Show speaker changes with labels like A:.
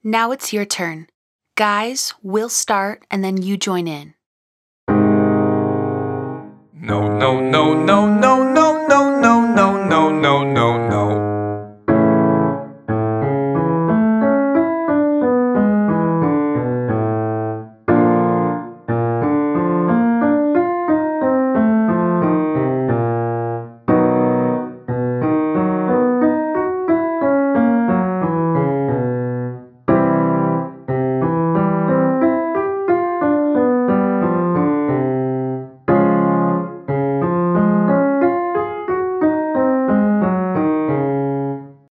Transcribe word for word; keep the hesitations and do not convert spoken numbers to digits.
A: Now it's your turn. Guys, we'll start and then you join in.
B: No, no, no, no, no, no, no, no, no, no, no, no.